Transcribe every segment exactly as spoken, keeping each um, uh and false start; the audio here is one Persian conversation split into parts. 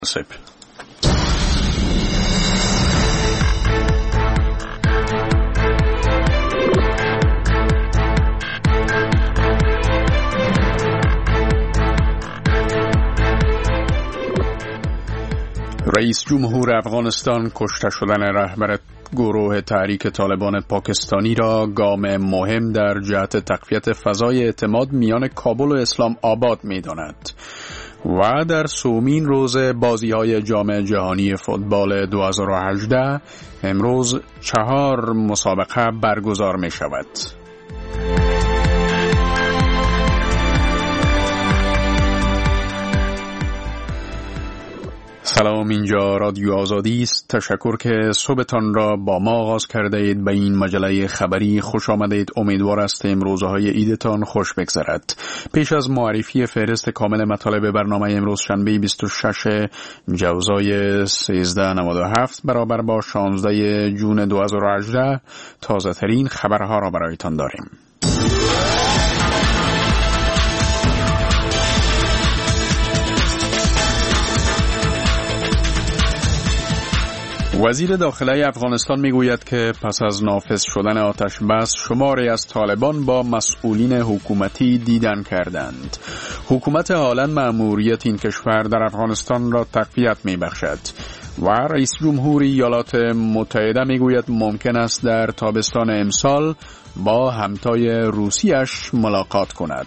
سپ. رئیس جمهور افغانستان کشته شدن رهبر گروه تحریک طالبان پاکستانی را گام مهم در جهت تقویت فضای اعتماد میان کابل و اسلام آباد می‌داند و در سومین روز بازی‌های جام جهانی فوتبال دو هزار و هجده امروز چهار مسابقه برگزار می‌شود. سلام، اینجا رادیو آزادی است. تشکر که صبحتان را با ما آغاز کرده اید. به این مجله خبری خوش آمدید. امیدوار هستیم روزهای عیدتان خوش بگذرد. پیش از معرفی فهرست کامل مطالب برنامه امروز شنبه بیست و شش جوزای سیزده نود و هفت برابر با شانزده جون دو هزار و هجده تازه ترین خبرها را برایتان داریم. وزیر داخلی افغانستان میگوید که پس از نافذ شدن آتش بس شماری از طالبان با مسئولین حکومتی دیدن کردند. حکومت حالا مأموریت این کشور در افغانستان را تقویت میبخشد و رئیس جمهور ایالات متحده میگوید ممکن است در تابستان امسال با همتای روسیش ملاقات کند.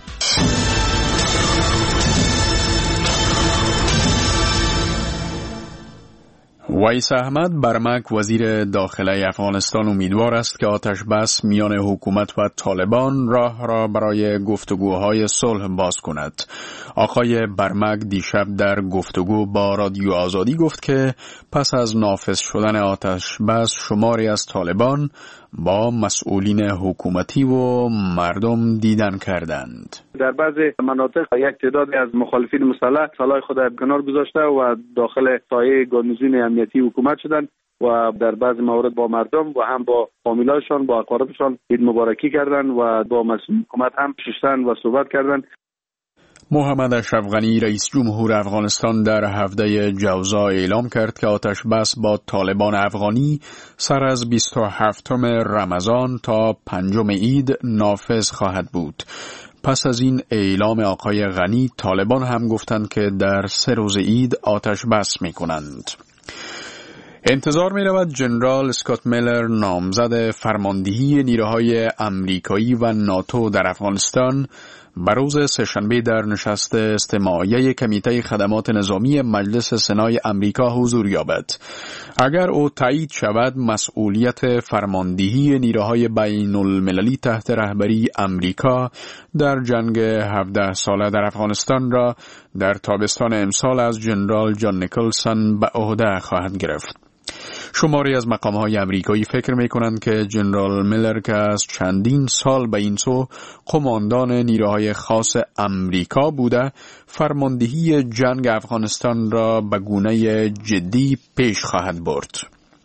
ویس احمد برمک وزیر داخلی افغانستان امیدوار است که آتش بس میان حکومت و طالبان راه را برای گفتگوهای صلح باز کند. آقای برمک دیشب در گفتگو با رادیو آزادی گفت که پس از نافذ شدن آتش بس شماری از طالبان با مسئولین حکومتی و مردم دیدن کردند. در بعضی مناطق یک تعدادی از مخالفین مسلح سلاح خود را کنار گذاشته و داخل سایه گارنیزون امنیتی حکومت شدند و در بعضی موارد با مردم و هم با فامیلاشان با اقاربشان عید مبارکی کردند و با مسئول حکومت هم شستن و صحبت کردند. محمد اشرف غنی رئیس جمهور افغانستان در هفته جوزا اعلام کرد که آتش بس با طالبان افغانی سر از بیست و هفتم رمضان تا پنجم عید نافذ خواهد بود. پس از این اعلام آقای غنی طالبان هم گفتند که در سه روز عید آتش بس می کنند. انتظار می رود جنرال اسکات میلر نامزد فرماندهی نیروهای امریکایی و ناتو در افغانستان بروز سه‌شنبه در نشست استماعیه کمیته خدمات نظامی مجلس سنای امریکا حضور یابد. اگر او تایید شود مسئولیت فرماندهی نیروهای بین المللی تحت رهبری امریکا در جنگ هفده ساله در افغانستان را در تابستان امسال از جنرال جان نیکلسون به عهده خواهد گرفت. شماری از مقام‌های امریکایی فکر می‌کنند که جنرال میلر که از چندین سال به این سو قماندان نیروهای خاص امریکا بوده فرماندهی جنگ افغانستان را به گونه جدی پیش خواهد برد.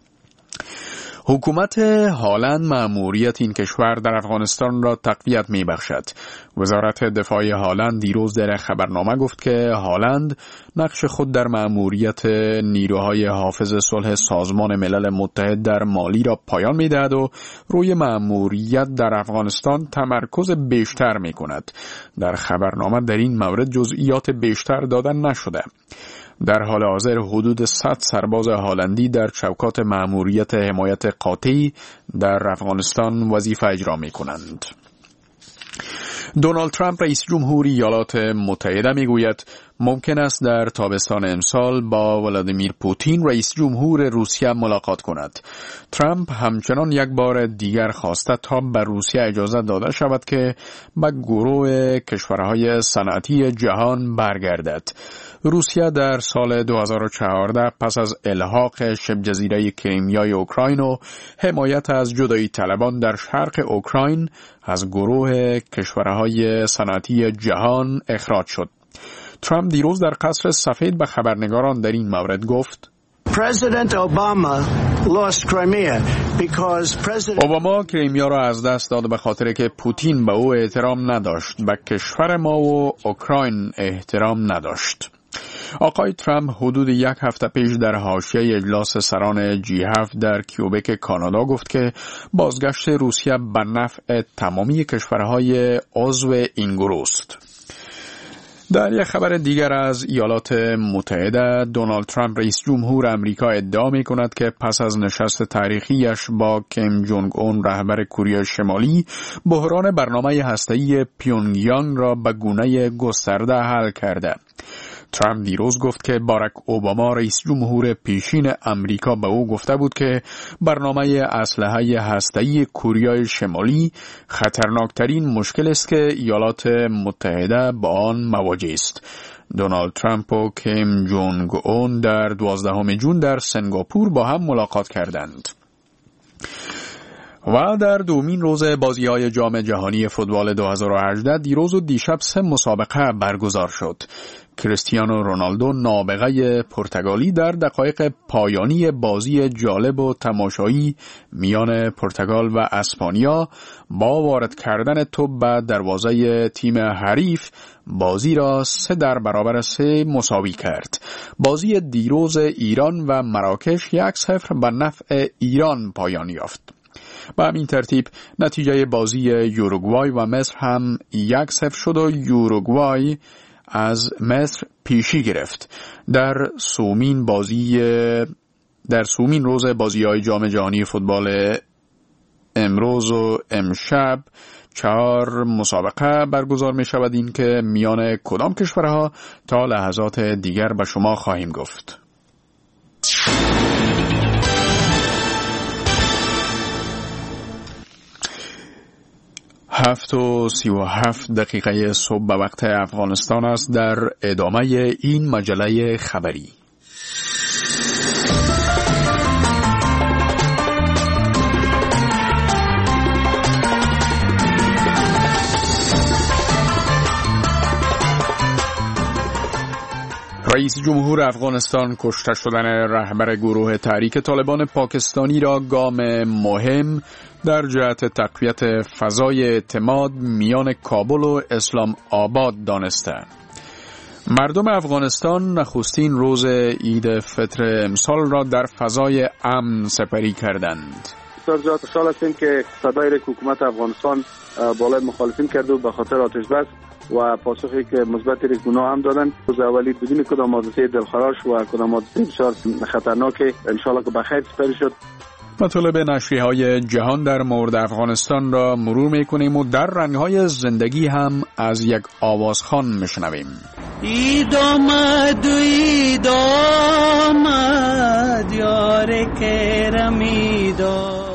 حکومت هالند مأموریت این کشور در افغانستان را تقویت می بخشد. وزارت دفاع هالند دیروز در خبرنامه گفت که هالند نقش خود در مأموریت نیروهای حافظ صلح سازمان ملل متحد در مالی را پایان می دهد و روی مأموریت در افغانستان تمرکز بیشتر می کند. در خبرنامه در این مورد جزئیات بیشتر دادن نشده. در حال حاضر حدود صد سرباز هالندی در چوکات مأموریت حمایت قاطعی در افغانستان وظیفه اجرا می کنند. دونالد ترامپ رئیس جمهور ایالات متحده می گوید ممکن است در تابستان امسال با ولادیمیر پوتین رئیس جمهور روسیه ملاقات کند. ترامپ همچنان یک بار دیگر خواسته تا به روسیه اجازه داده شود که به گروه کشورهای صنعتی جهان برگردد. روسیه در سال دو هزار و چهارده پس از الحاق شبه جزیره کریمیای اوکراین و حمایت از جدایی طلبان در شرق اوکراین از گروه کشورهای صنعتی جهان اخراج شد. ترامپ دیروز در قصر سفید به خبرنگاران در این مورد گفت President Obama lost Crimea because President اوباما کریمیا را از دست داد به خاطر که پوتین به او احترام نداشت. به کشور ما و اوکراین احترام نداشت. آقای ترامپ حدود یک هفته پیش در حاشیه اجلاس سران جی هفت در کیوبک کانادا گفت که بازگشت روسیه به نفع تمامی کشورهای عضو این گروه است. در یک خبر دیگر از ایالات متحده، دونالد ترامپ رئیس جمهور آمریکا ادعا می کند که پس از نشست تاریخیش با کیم جونگ اون رهبر کره شمالی، بحران برنامه هسته‌ای پیونگیانگ را به گونه گسترده حل کرده. ترامپ دیروز گفت که باراک اوباما رئیس جمهور پیشین آمریکا به او گفته بود که برنامه اسلحه هسته‌ای کره شمالی خطرناکترین مشکل است که ایالات متحده با آن مواجه است. دونالد ترامپ و کیم جونگ اون در دوازدهم ژوئن در سنگاپور با هم ملاقات کردند. و در دومین روز بازی‌های جام جهانی فوتبال دو هزار و هجده دیروز و دیشب سه مسابقه برگزار شد. کریستیانو رونالدو نابغه پرتغالی در دقایق پایانی بازی جالب و تماشایی میان پرتغال و اسپانیا با وارد کردن توپ به دروازه تیم حریف بازی را سه در برابر سه مساوی کرد. بازی دیروز ایران و مراکش یک صفر به نفع ایران پایان یافت. به همین ترتیب نتیجه بازی یوروگوای و مصر هم یک صفر شد و یوروگوای از مصر پیشی گرفت. در سومین بازی در سومین روز بازی‌های جام جهانی فوتبال امروز و امشب چهار مسابقه برگزار می شود. این که میان کدام کشورها تا لحظات دیگر به شما خواهیم گفت. هفت و سی و هفت دقیقه صبح به وقت افغانستان است. در ادامه این مجله خبری رئیس جمهور افغانستان کشته شدن رهبر گروه تحریک طالبان پاکستانی را گام مهم در جهت تقویت فضای اعتماد میان کابل و اسلام آباد دانسته. مردم افغانستان نخستین روز عید فطر امسال را در فضای امن سپری کردند. بسیار خوشحال هستیم که صدای حکومت افغانستان بالای مخالفین کرده و به خاطر آتش بس و پاسخی که مثبت یک گناه هم دادن. روز اولی بدون کدام حادثه دلخراش و کدام حادثه بسیار خطرناک ان شاء الله که بخیر سپری شد. مطالب نشریه‌های جهان در مورد افغانستان را مرور می‌کنیم و در رنگ‌های زندگی هم از یک آوازخوان می‌شنویم. عید آمد و عید آمد یار کرمی داد.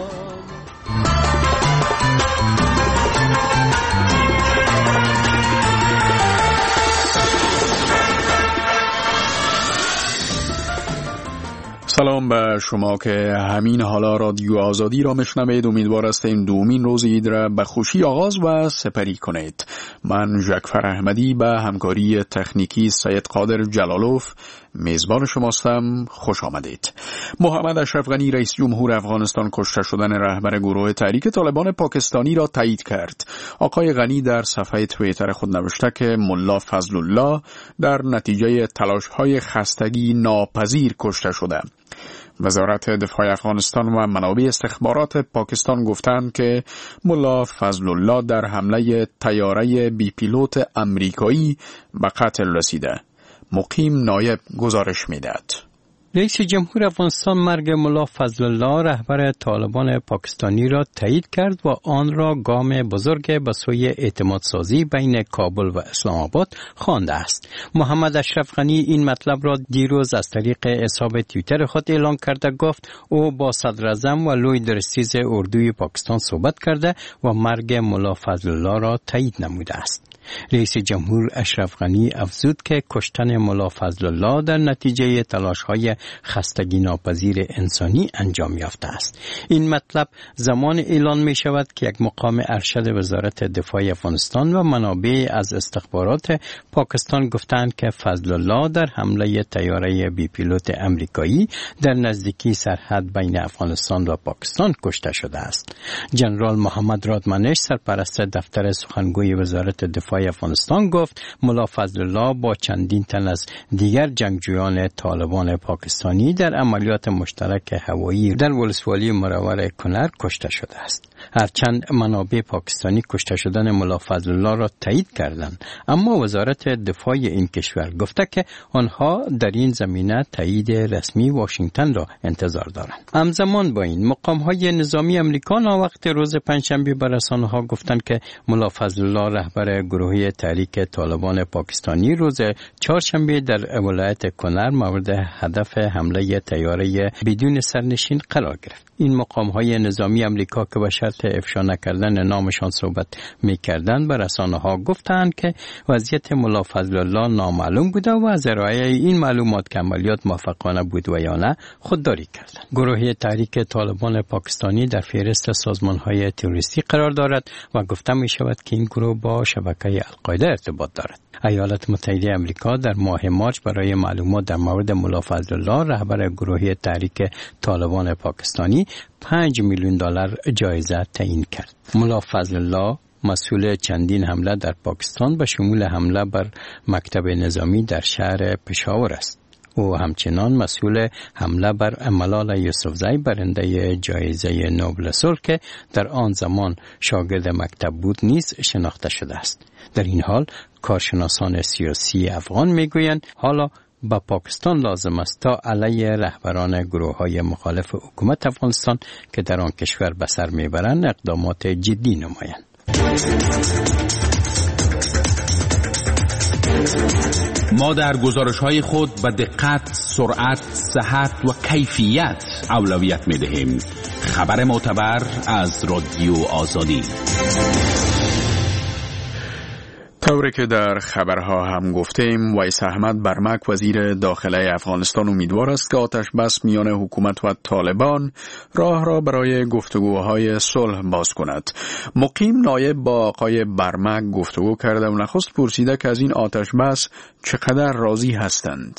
سلام به شما که همین حالا رادیو آزادی را میشنوید. امیدوار هستیم دومین روز عید را به خوشی آغاز و سپری کنید. من جعفر احمدی به همکاری تکنیکی سید قادر جلالوف میزبان شماستم. خوش آمدید. محمد اشرف غنی رئیس جمهور افغانستان کشته شدن رهبر گروه تحریک طالبان پاکستانی را تایید کرد. آقای غنی در صفحه توییتر خود نوشته که ملا فضل الله در نتیجه تلاش‌های خستگی ناپذیر کشته شده. وزارت دفاع افغانستان و منابع استخبارات پاکستان گفتند که ملا فضل الله در حمله طیاره بی پیلوت امریکایی به قتل رسیده. مقیم نایب گزارش می‌دهد. رئیس جمهور افغانستان مرگ ملا فضل الله رهبر طالبان پاکستانی را تایید کرد و آن را گام بزرگ به سوی اعتماد سازی بین کابل و اسلام آباد خوانده است. محمد اشرف غنی این مطلب را دیروز از طریق حساب توییتر خود اعلام کرده گفت او با صدر اعظم و لوی درستیز اردوی پاکستان صحبت کرده و مرگ ملا فضل الله را تایید نموده است. رئیس جمهور اشرف غنی افزود که کشتن ملا فضل الله در نتیجه تلاش‌های خستگی ناپذیر انسانی انجام یافته است. این مطلب زمان اعلان می شود که یک مقام ارشد وزارت دفاع افغانستان و منابع از استخبارات پاکستان گفتند که فضل الله در حمله طیاره بی پیلوت امریکایی در نزدیکی سرحد بین افغانستان و پاکستان کشته شده است. جنرال محمد رادمنش سرپرست دفتر سخنگوی وزارت دفاع دفاع افغانستان گفت ملا فضل الله با چندین تن از دیگر جنگجویان طالبان پاکستانی در عملیات مشترک هوایی در ولسوالی مروره کنر کشته شده است. هرچند منابع پاکستانی کشته شدن ملا فضل الله را تایید کردند، اما وزارت دفاع این کشور گفته که آنها در این زمینه تایید رسمی واشنگتن را انتظار دارند. همزمان با این مقام‌های نظامی امریکا وقت روز پنجشنبه به رسانه‌ها گفتند که ملا فضل الله رهبر گروه تحریک طالبان پاکستانی روز چهارشنبه در ولایت کنر مورد هدف حمله طیاره بدون سرنشین قرار گرفت. این مقام‌های نظامی امریکا که به شرط افشا نکردن نامشان صحبت می‌کردند به رسانه‌ها گفتند که وضعیت ملا فضل الله نامعلوم بوده و از ارائه این معلومات که عملیات موفقانه بود و یا نه خودداری کردند. گروه تحریک طالبان پاکستانی در فهرست سازمان‌های تروریستی قرار دارد و گفته می‌شود که این گروه با شبکه القاعده ارتباط دارد. ایالات متحده آمریکا در ماه مارس برای معلومات در مورد ملا فضل الله رهبر گروه تحریک طالبان پاکستانی پنج میلیون دلار جایزه تعیین کرد. ملا فضل الله مسئول چندین حمله در پاکستان به شمول حمله بر مکتب نظامی در شهر پشاور است. او همچنان مسئول حمله بر ملال یوسفزئی برنده جایزه نوبل صلح که در آن زمان شاگرد مکتب بود نیز شناخته شده است. در این حال کارشناسان سیاسی افغان میگویند حالا با پاکستان لازم است تا علیه رهبران گروه‌های مخالف حکومت افغانستان که در آن کشور به سر میبرند اقدامات جدی نمایند. ما در گزارش‌های خود به دقت، سرعت، صحت و کیفیت اولویت می‌دهیم. خبر معتبر از رادیو آزادی. طوری که در خبرها هم گفتیم، ویس احمد برمک وزیر داخله افغانستان امیدوار است که آتش بس میان حکومت و طالبان راه را برای گفتگوهای صلح باز کند. مقیم نایب با آقای برمک گفتگو کرده و نخست پرسیده که از این آتش بس چقدر راضی هستند.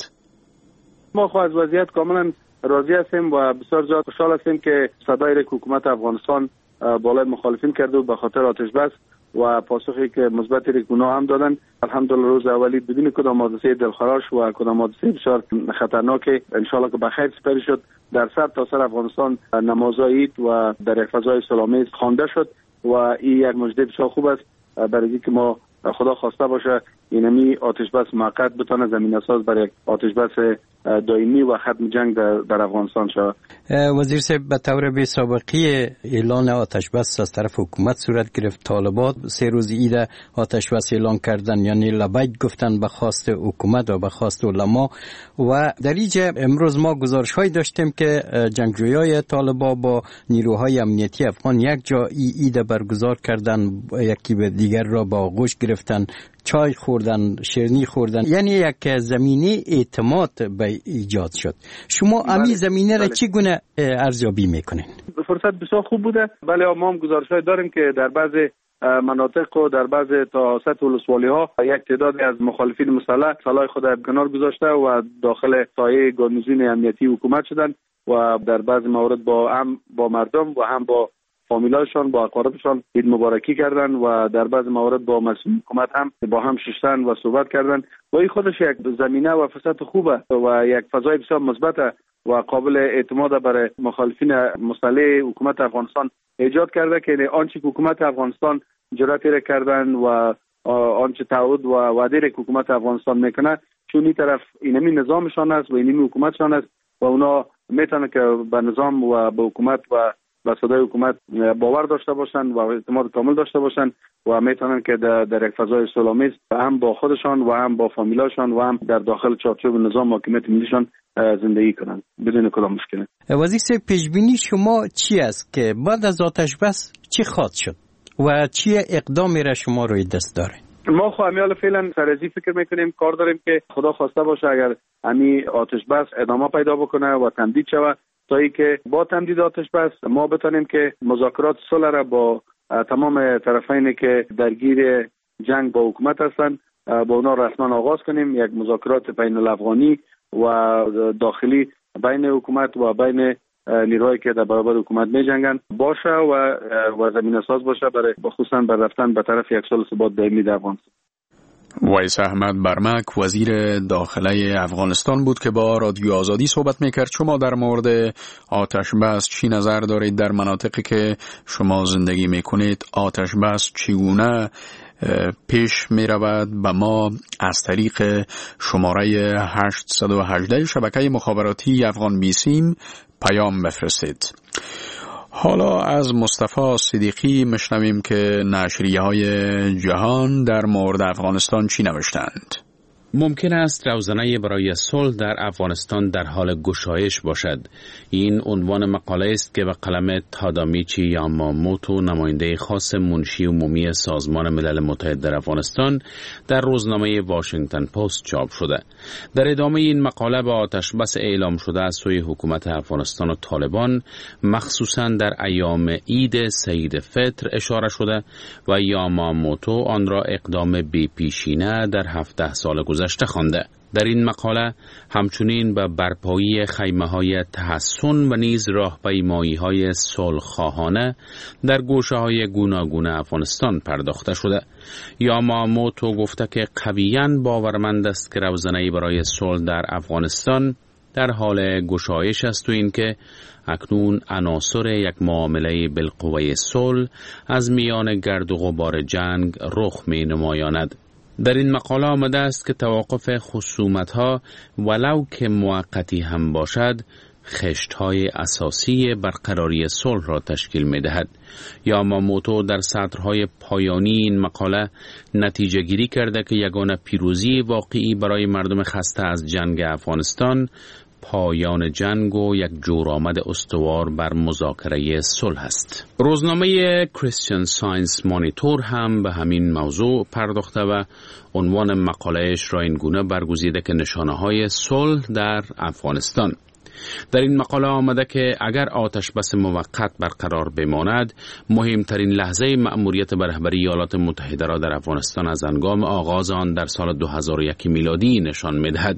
ما خو از وضعیت کاملا راضی هستیم و بسیار زیاد خوشحال هستیم که صدای رک حکومت افغانستان بالای مخالفین کرده و به خاطر آتش بس و پاسخی که مثبت ریکونا هم دادن. الحمدلله روز اولی بدون کدام حادثه دلخراش و کدام حادثه بسیار خطرناک ان شاء الله که بخیر سپری شد. در سر تا سر افغانستان نماز عید و در یک فضای صلح‌آمیز خوانده شد و این یک مژده بسیار خوب است برای اینکه ما خدا خواسته باشه اینمی آتش بس موقت بتونه زمینه ساز برای آتش بس دائمی و ختم جنگ در, در افغانستان شود. وزیر صاحب به طور بی سابقه اعلان آتش بس از طرف حکومت صورت گرفت. طالبان سه روز ایده آتش بس اعلان کردن، یعنی لبیک گفتن به خواست حکومت و به خواست علما و در اینجا امروز ما گزارش های داشتیم که جنگجویای طالبان با نیروهای امنیتی افغان یک جا ایده برگزار کردن، یکی به دیگر را با آغوش گرفتن، چای خوردن، شیرینی خوردن، یعنی یک زمینه اعتماد به ایجاد شد. شما امی زمینه را چگونه ارزیابی میکنین؟ فرصت بسیار خوب بوده. بله ما هم گزارش‌های داریم که در بعضی مناطق و در بعضی تا سطح ولسوالی ها یک تعدادی از مخالفین مسلح سلاح خود را کنار گذاشته و داخل سایه گارنیزون امنیتی حکومت شدن و در بعضی موارد با هم با مردم و هم با فامیلاشان با اقاربشان عید مبارکی کردن و در بعض موارد با مسئول حکومت هم با هم شستن و صحبت کردن و این خودش یک زمینه و فرصت خوبه و یک فضای بسیار مثبت و قابل اعتماد برای مخالفین مسلح حکومت افغانستان ایجاد کرده که آنچه حکومت افغانستان جرأت را کردن و آنچه تعهد و وعده را حکومت افغانستان میکنه چون این طرف اینمی نظامشان است و اینمی حکومتشان است و اونا میتونه که به نظام و به حکومت و به صدای حکومت باور داشته باشند و اعتماد کامل داشته باشند و میتونن که در, در یک فضای صلح‌آمیز هم با خودشان و هم با فامیلاشان و هم در داخل چارچوب نظام حاکمیت ملیشان زندگی کنند بدون کدام مشکل. وزیر صاحب پیشبینی شما چی است که بعد از آتش بس چی خواهد شد و چی اقدامی را شما روی دست داره؟ ما خو امیال فعلا سرازی فکر میکنیم، کار داریم که خدا خواسته باشه اگر امی آتش بس ادامه پیدا بکنه و تمدید شود تا ای که با تمدید آتش بس ما بتونیم که مذاکرات صلح را با تمام طرفینی که درگیر جنگ با حکومت هستند با اونا رسما آغاز کنیم. یک مذاکرات بین الافغانی و داخلی بین حکومت و بین نیروهایی که در برابر حکومت می جنگن باشه و و زمینه ساز باشه برای خصوصا بر رفتن به طرف یک صلح ثبات دائمی در افغانستان. ویس احمد برمک وزیر داخله افغانستان بود که با رادیو آزادی صحبت میکرد. شما در مورد آتش بس چی نظر دارید؟ در مناطقی که شما زندگی میکنید آتش بس چگونه پیش می رود؟ به ما از طریق شماره هشت یک هشت شبکه مخابراتی افغان بیسیم پیام بفرستید. حالا از مصطفی صدیقی مشنویم که نشریه های جهان در مورد افغانستان چی نوشتند. ممکن است روزنه برای صلح در افغانستان در حال گشایش باشد. این عنوان مقاله است که به قلم تادامیچی یاماموتو، نماینده خاص منشی عمومی سازمان ملل متحد در افغانستان، در روزنامه واشنگتن پست چاپ شده. در ادامه این مقاله به آتش بس اعلام شده از سوی حکومت افغانستان و طالبان، مخصوصا در ایام عید سعید فطر اشاره شده و یاماموتو آن را اقدام بی‌پیشینه در هفده سال گذشته خوانده. در این مقاله همچنین به برپایی خیمه‌های تحسن و نیز راهپیمایی‌های صلح‌خواهانه در گوشه‌های گوناگون افغانستان پرداخته شده. یاماموتو گفته که قویاً باورمند است که روزنه‌ای برای صلح در افغانستان در حال گشایش است و اینکه اکنون عناصر یک معامله بالقوه صلح از میان گرد و غبار جنگ رخ می‌نمایاند. در این مقاله آمده است که توقف خصومت‌ها ولو که موقتی هم باشد خشت‌های اساسی برقراری صلح را تشکیل می‌دهد. یاماموتو در سطرهای پایانی این مقاله نتیجه گیری کرده که یگانه پیروزی واقعی برای مردم خسته از جنگ افغانستان پایان جنگ و یک جورآمد استوار بر مذاکره صلح است. روزنامه کریستین ساینس مانیتور هم به همین موضوع پرداخته و عنوان مقالهش را این گونه برگزیده که نشانه‌های صلح در افغانستان. در این مقاله آمده که اگر آتش بس موقت برقرار بماند، مهمترین لحظه مأموریت به رهبری ایالات متحده را در افغانستان از هنگام آغاز آن در سال دو هزار و یک میلادی نشان می‌دهد.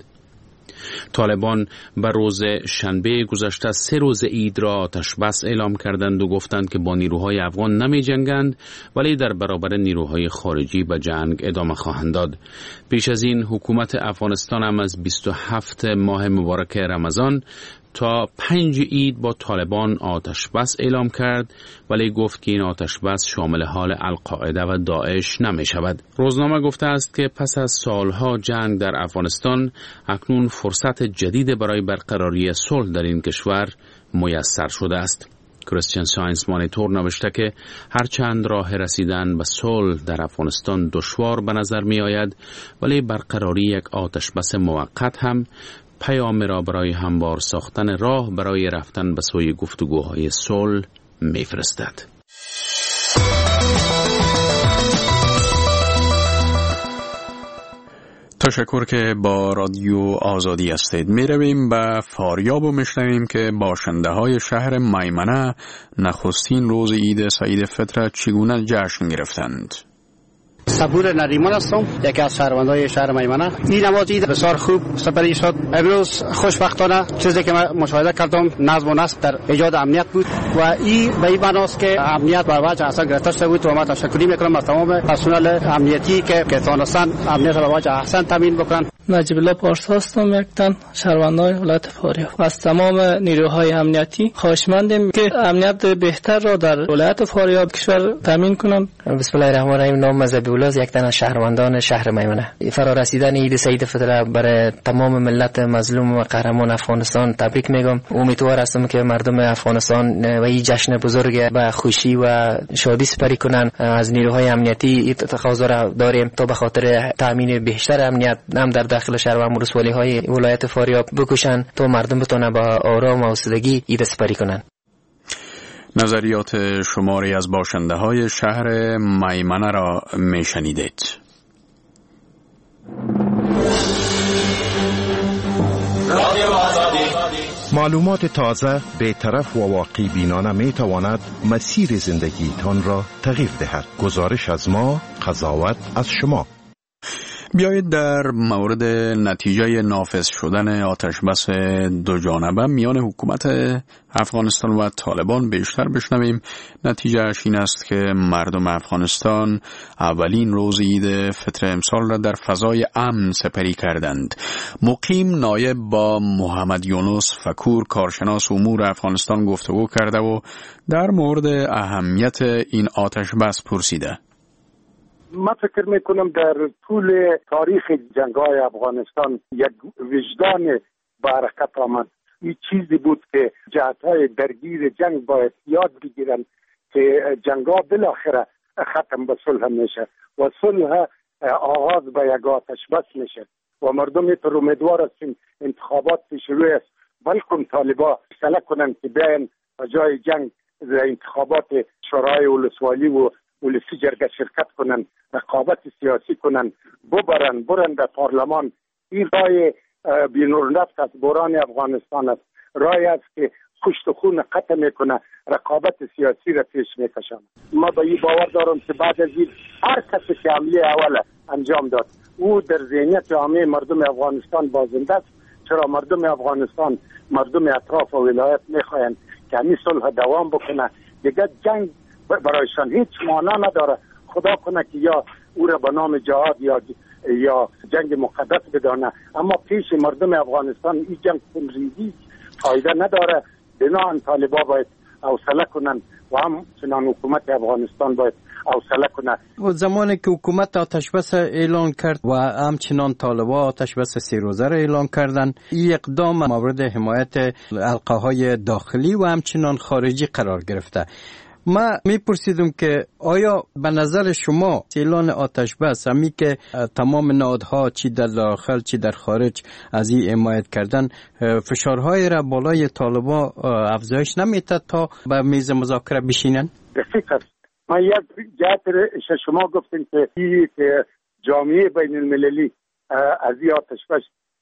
طالبان به روز شنبه گذشته سه روز عید را آتش بس اعلام کردند و گفتند که با نیروهای افغان نمی جنگند ولی در برابر نیروهای خارجی به جنگ ادامه خواهند داد. پیش از این حکومت افغانستان هم از بیست و هفت ماه مبارک رمضان تا پنج عید با طالبان آتش بس اعلام کرد ولی گفت که این آتش بس شامل حال القاعده و داعش نمی شود. روزنامه گفته است که پس از سالها جنگ در افغانستان اکنون فرصت جدید برای برقراری صلح در این کشور میسر شده است. کریستین ساینس مانیتور نوشته که هرچند راه رسیدن به صلح در افغانستان دشوار به نظر می آید ولی برقراری یک آتش بس موقت هم پیام را برای هموار ساختن راه برای رفتن به سوی گفتگوهای صلح می‌فرستد. تشکر که با رادیو آزادی هستید. می رویم به فاریاب و میشنویم که باشنده های شهر میمنه نخستین روز عید سعید فطر چگونه جشن گرفتند. صبور نریمان هستم، یکی از شهروندان شهر میمنه. این نماز عید بسیار خوب سپری شد. امروز خوشبختانه چیزی که من مشاهده کردم نظم و نسق در ایجاد امنیت بود و این به این معناست که امنیت بر وجه احسن گرفته شده بود و من تشکری میکنم از تمام پرسنل امنیتی که که تونستن امنیت را به وجه احسن تامین بکنن. نجیب الله پارسا هستم، یک تن شهروندان ولایت فاریاب. از تمام نیروهای امنیتی خواهشمندیم که امنیت بهتر را در ولایت فاریاب کشور تامین کنند. بسم الله الرحمن الرحیم. نام مذهبی ولاز، یک تن از شهروندان شهر میمنه. فرا رسیدن عید سعید فطر برای تمام ملت مظلوم و قهرمان افغانستان تبریک میگم. امیدوار هستم که مردم افغانستان و این جشن بزرگ با خوشی و شادی سپری کنند. از نیروهای امنیتی تقاضا را داریم تا به خاطر تامین بهتر امنیت هم در داخل شهر و ولسوالی های ولایت فاریاب بکوشن تا مردم بتونه با آرام و آسودگی عید سپری کنن. نظریات شماری از باشنده های شهر میمنه را میشنیدید. معلومات تازه، بی‌طرف و واقعی بینانه می تواند مسیر زندگیتان را تغییر دهد. گزارش از ما، قضاوت از شما. بیایید در مورد نتیجه نافذ شدن آتشبس دو جانبه میان حکومت افغانستان و طالبان بیشتر بشنویم. نتیجهش این است که مردم افغانستان اولین روز عید فطر امسال را در فضای امن سپری کردند. مقیم نایب با محمد یونس فکور کارشناس امور افغانستان گفتگو کرده و در مورد اهمیت این آتشبس پرسیده. من فکر میکنم در طول تاریخ جنگ‌های افغانستان یک وجدان به حرکت آمد. این چیزی بود که جهت‌های درگیر جنگ باید یاد بگیرن که جنگ‌ها بالاخره ختم به صلح میشه و صلح آغاز به یک آتشبس میشه و مردم اینطور امیدوار هستیم انتخابات پیش روی است، بلکه طالبا فیصله کنن که بیاین به جای جنگ در انتخابات شورای ولسوالی و ولسی جرگه شرکت کنن، رقابت سیاسی کنن، ببرن برن در پارلمان. این رای بی‌نورنفت از بحران افغانستان است، رای است که کشت و خون قطع میکنه، رقابت سیاسی را پیش میکشن. ما به این باور دارم که بعد از این هر کسی که حمله اول انجام داد او در ذهنیت عامه مردم افغانستان بازنده است، چرا مردم افغانستان مردم اطراف و ولایت میخواین که همین صلح دوام بکنه. دیگه جنگ برایشان هیچ معنا نداره. خدا کنه که یا او را به نام جهاد یا یا جنگ مقدس بدانه، اما پیش مردم افغانستان این جنگ خونریزی فایده نداره. بنابراین طالبا باید حوصله کنن و هم چنان حکومت افغانستان باید حوصله کنه. و زمانی که حکومت آتشبس اعلان کرد و همچنان طالبا آتشبس سه روزه را اعلان کردن، این اقدام مورد حمایت حلقه‌های داخلی و همچنان خارجی قرار گرفته. ما میپرسیدم که آیا به نظر شما اعلان آتشبس، همی که تمام نهادها چی در داخل چی در خارج از این حمایت کردن، فشارهای را بالای طالبا افزایش نمیده تا به میز مذاکره بشینن؟ دقیقاً. ما یک جهت شما گفتین که این که جامعه بین المللی از این آتشبس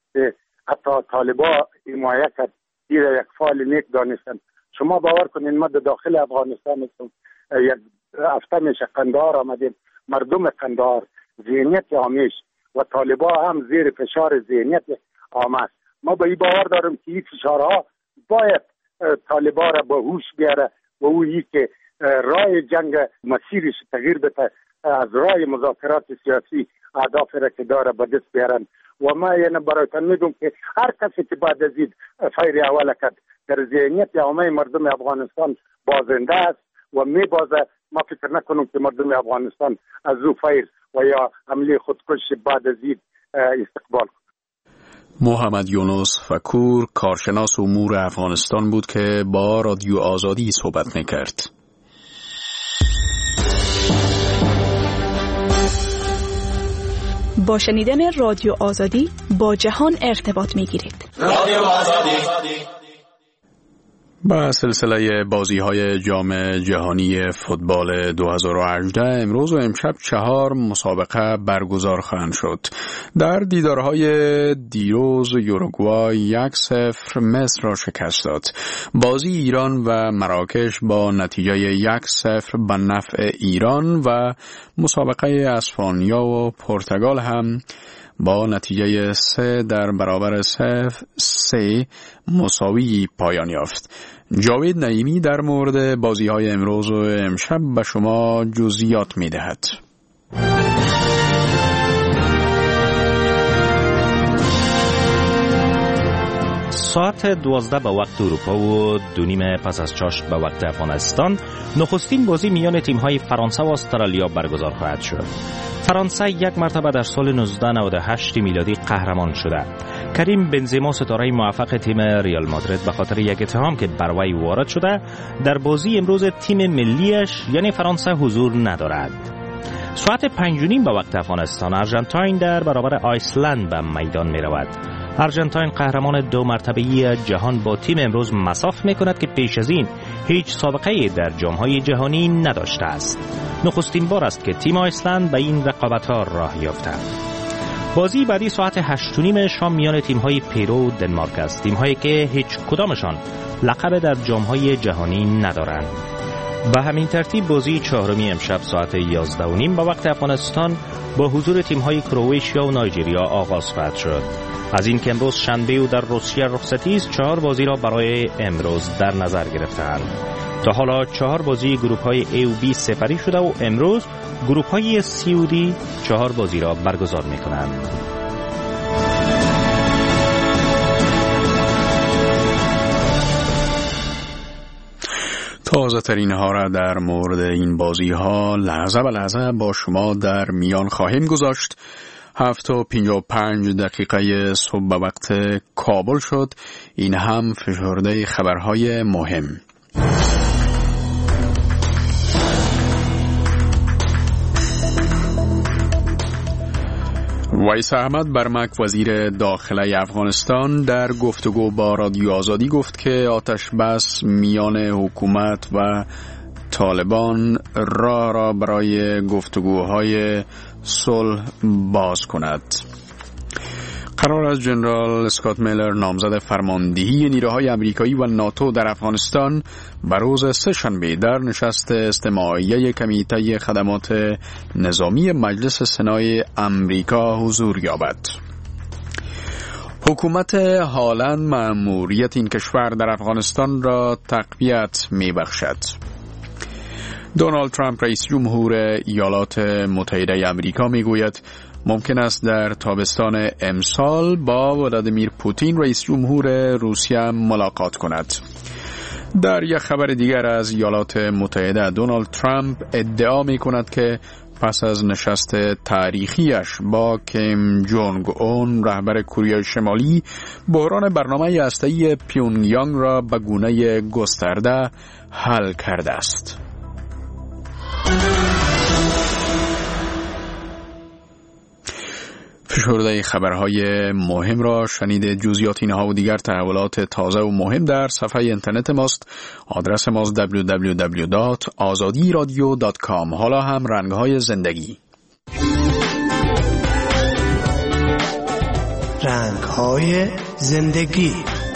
حتی طالبا حمایت کرد، این را یک فعال نیک دانستن. شما باور کنین ما در داخل افغانستان هستم، یک هفته میشه قندهار آمدیم، مردم قندهار ذهنیت عامیش و طالبا هم زیر فشار ذهنیت عام است. ما به این باور دارم که این فشارها باید طالبا را به هوش بیاره و اویی که راه جنگ مسیرش تغییر بده، از راه مذاکرات سیاسی اهداف را که داره به دست بیارن. و ما یعنی برایتان میگم که هر کسی که بعد از این فیر اول کرد در ذهنیت عامه مردم افغانستان بازنده است و میبازه. ما فکر نکنم که مردم افغانستان از او فیر و یا حمله خودکش بعد از این استقبال کنند. محمد یونس فکور کارشناس امور افغانستان بود که با رادیو آزادی صحبت میکرد. با شنیدن رادیو آزادی با جهان ارتباط میگیرید. رادیو آزادی. با سلسله بازی‌های جام جهانی فوتبال دو هزار و هجده امروز و امشب چهار مسابقه برگزار خواهند شد. در دیدارهای دیروز یوروگوای یک صفر مصر را شکست داد. بازی ایران و مراکش با نتیجه یک صفر به نفع ایران و مسابقه اسپانیا و پرتغال هم با نتیجه سه در برابر صفر سه مساوی پایان یافت. جاوید نعیمی در مورد بازی‌های امروز و امشب به شما جزئیات می‌دهد. ساعت دوازده به وقت اروپا و دو نیم پس از چاشت به وقت افغانستان نخستین بازی میان تیم‌های فرانسه و استرالیا برگزار خواهد شد. فرانسه یک مرتبه در سال نوزده نود و هشت میلادی قهرمان شده. کریم بنزما ستاره موفق تیم ریال مادرید به خاطر یک اتهام که بر وی وارد شده در بازی امروز تیم ملیش یعنی فرانسه حضور ندارد. ساعت پنج و نیم به وقت افغانستان آرژانتین در برابر آیسلند به میدان می رود. آرژانتین قهرمان دو مرتبه‌ای جهان با تیم امروز مصاف می کند که پیش از این هیچ سابقه در جام‌های جهانی نداشته است. نخستین بار است که تیم آیسلند به این رقابت‌ها راه یافته. بازی بعدی ساعت هشت و نیم شام میان تیم‌های پیرو و دنمارک است. تیم‌هایی که هیچ کدامشان لقب در جام‌های جهانی ندارند. به همین ترتیب بازی چهارمی امشب ساعت یازده و نیم به وقت افغانستان با حضور تیم‌های کرواتیا و نایجریا آغاز خواهد شد. از این که امروز شنبه و در روسیه رخصتی است، چهار بازی را برای امروز در نظر گرفته‌اند. تا حالا چهار بازی گروه‌های A و B سپری شده و امروز گروه‌های C و D چهار بازی را برگزار می‌کنند. تازه ترین ها را در مورد این بازی ها لحظه به لحظه با شما در میان خواهیم گذاشت. هفت و پنجاه و پنج دقیقه صبح به وقت کابل شد. این هم فشرده خبرهای مهم. ویس احمد برمک وزیر داخله افغانستان در گفتگو با رادیو آزادی گفت که آتش بس میان حکومت و طالبان راه را برای گفتگوهای صلح باز کند. قرار است جنرال اسکات میلر نامزد فرماندهی نیروهای امریکایی و ناتو در افغانستان بر روز سه‌شنبه در نشست استماعیه کمیته خدمات نظامی مجلس سنای امریکا حضور یابد. حکومت حالا مأموریت این کشور در افغانستان را تقویت می‌بخشد. دونالد ترامپ رئیس جمهور ایالات متحده آمریکا میگوید ممکن است در تابستان امسال با ولادیمیر پوتین رئیس جمهور روسیه ملاقات کند. در یک خبر دیگر از ایالات متحده، دونالد ترامپ ادعا می کند که پس از نشست تاریخیش با کیم جونگ اون رهبر کره شمالی، بحران برنامه هسته‌ای پیونگیانگ را به گونه گسترده حل کرده است. فشرده خبرهای مهم را شنید. جزئیات اینها و دیگر تحولات تازه و مهم در صفحه اینترنت ماست. آدرس ماست دبلیو دبلیو دبلیو دات آزادی رادیو دات کام. حالا هم رنگهای زندگی. رنگهای زندگی.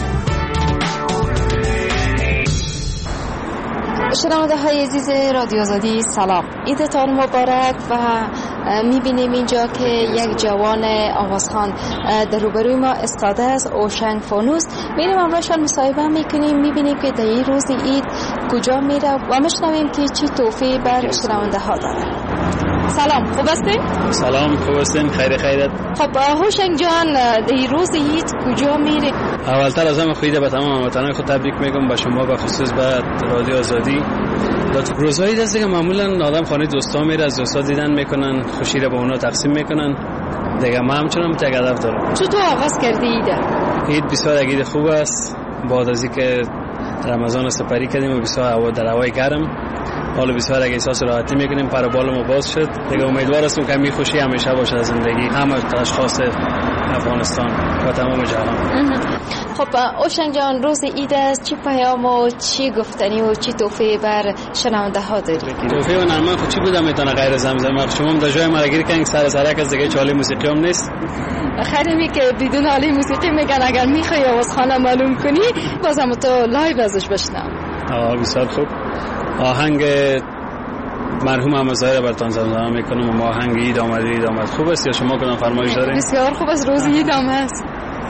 شنونده های عزیز رادیو آزادی سلام، عیدتان مبارک. و میبینیم اینجا که یک جوان آوازخوان در روبروی ما استاده است، اوشنگ فانوس. میریم همراهشان مصاحبه میکنیم، میبینیم که در این روز عید کجا میره و میشنویم که چی تحفه بر شنونده ها داره. سلام، خوب هستین؟ سلام، خوب هستین؟ خیر خیرت. خب هوشنگ جان، در این روز عید کجا میری؟ اولتر از همه خویده به تمام هموطنان خود تبریک میگم، به شما به خصوص به رادیو آزادی. روزهای دست دیگه معمولا آدم خانه دوستا میره، از دوستا دیدن میکنن، خوشی رو با اونا تقسیم میکنن. دیگه ما همچنان یک هدف دارم. چطور آغاز کردی عید؟ عید بسیار عید خوب است. بعد از اینکه رمضان سپری کردیم و بسیار هوا در هوای گرم، حالا بسیار اگه احساس راحتی میکنیم، پر بالمون باز شد. دیگه امیدوار هستم که همین خوشی همیشه باشه در زندگی همه اشخاص افغانستان و تمام جهان. خب اوشنگ جان، روز عید است، چی پیام و چی گفتنی و چی تحفه بر شنونده ها داری؟ تحفه و نرمه خود چی بوده میتونه غیر زمزمه؟ شما هم در جای مرگیر کنگ سر سرک از دیگه چالی موسیقی هم نیست. خیلی که بدون عالی موسیقی میگن اگر میخوای آوازخانه معلوم کنی بازم تو لایو ازش بشنم. آه بسیار خوب. آهنگ مرحوم احمد ظاهر براتون زمزمه میکنم و ما آهنگ عید آمد عید آمد. خوب است یا شما کدام فرمایش دارین؟ بسیار خوب است، روز عید هم هست.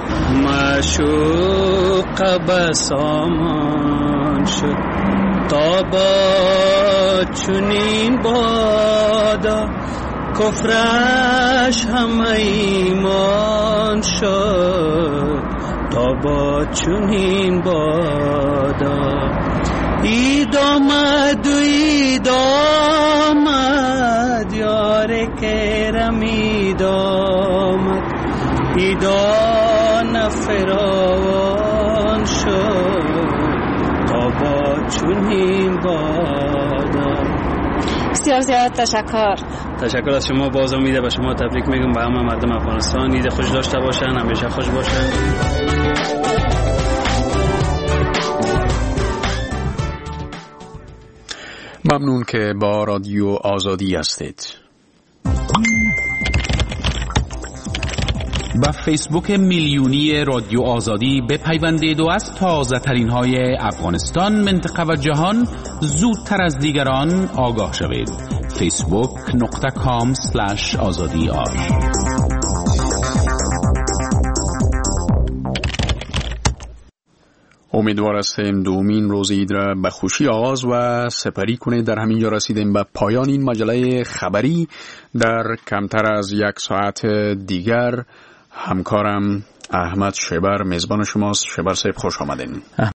معشوق بسامان شد تا با چنین بادا، کفرش هم ایمان شد تا با چنین بادا. عید آمد و عید آمد، یار کرم عید آمد، عیدان فراوان شد تا با چنین بادا. بسیار زیاد تشکر. تشکر از شما. باز امیده به شما تبریک میگم، به همه مردم افغانستان عید خوش داشته باشن، همیشه خوش باشن. ممنون که با رادیو آزادی هستید. و فیسبوک میلیونی رادیو آزادی بپیوندید و از تازه ترین های افغانستان، منطقه و جهان زودتر از دیگران آگاه شوید. فیسبوک نقطه کام سلش آزادی آر. امیدوار هستیم دومین روز عید را به خوشی آغاز و سپری کنید. در همینجا رسیدیم به پایان این مجله خبری. در کمتر از یک ساعت دیگر همکارم احمد شبر میزبان شماست. شبر صاحب خوش آمدین.